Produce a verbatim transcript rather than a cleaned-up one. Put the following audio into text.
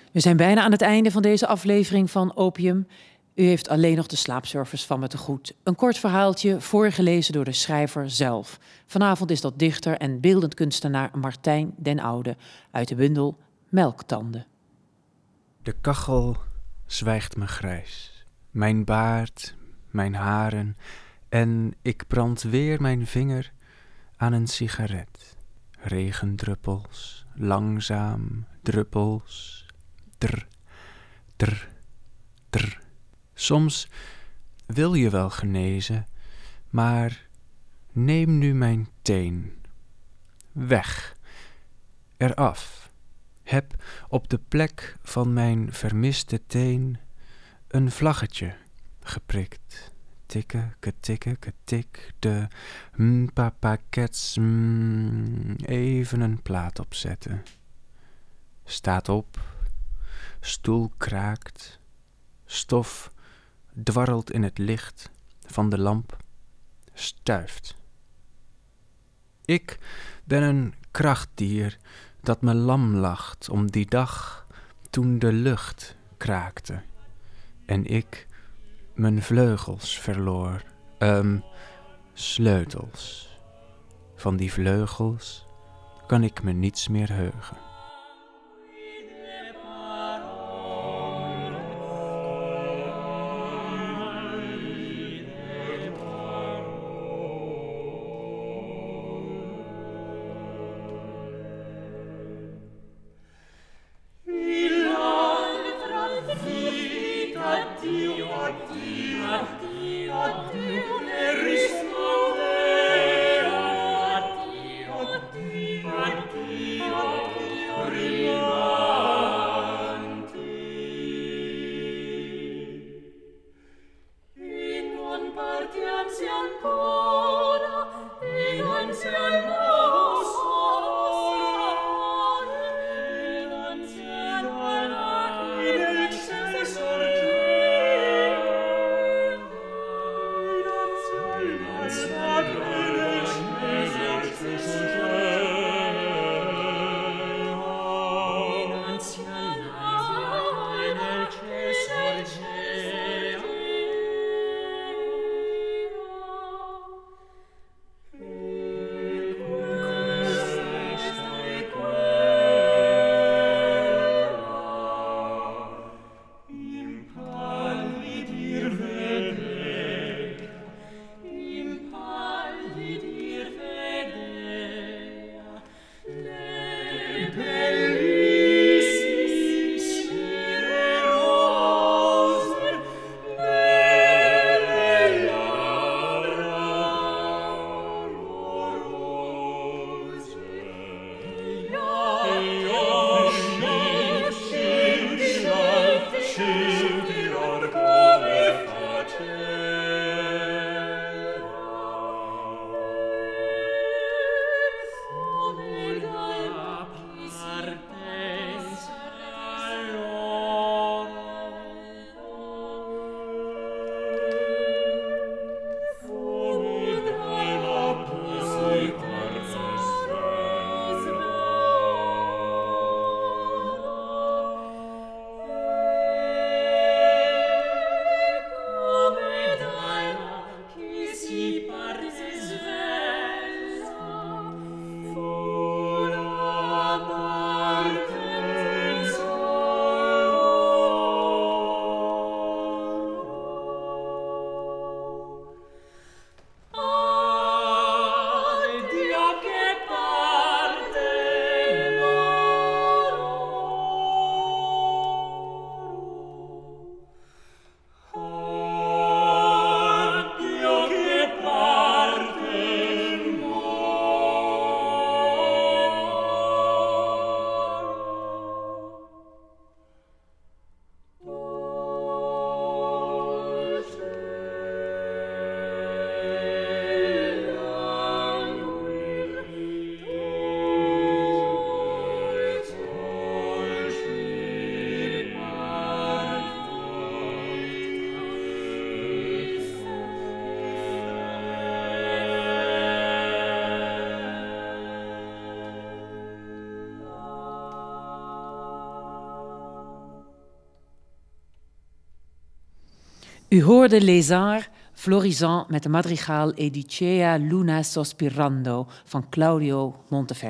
We zijn bijna aan het einde van deze aflevering van Opium. U heeft alleen nog de slaapservice van me te goed. Een kort verhaaltje, voorgelezen door de schrijver zelf. Vanavond is dat dichter en beeldend kunstenaar Martijn den Oude uit de bundel Melktanden. De kachel zwijgt me grijs, mijn baard, mijn haren, en ik brand weer mijn vinger aan een sigaret. Regendruppels, langzaam, druppels, drr, drr, drr. Soms wil je wel genezen, maar neem nu mijn teen. Weg, eraf. Heb op de plek van mijn vermiste teen een vlaggetje geprikt. Tikke, ketikke, ketik, de mpapakets, mm, even een plaat opzetten. Staat op, stoel kraakt, stof dwarrelt in het licht van de lamp, stuift. Ik ben een krachtdier dat me lam lacht om die dag toen de lucht kraakte en ik mijn vleugels verloor, um, sleutels. Van die vleugels kan ik me niets meer heugen. Addio, addio, addio, U hoorde Les Arts Florissant met de madrigaal Edicea Luna Sospirando van Claudio Monteverdi.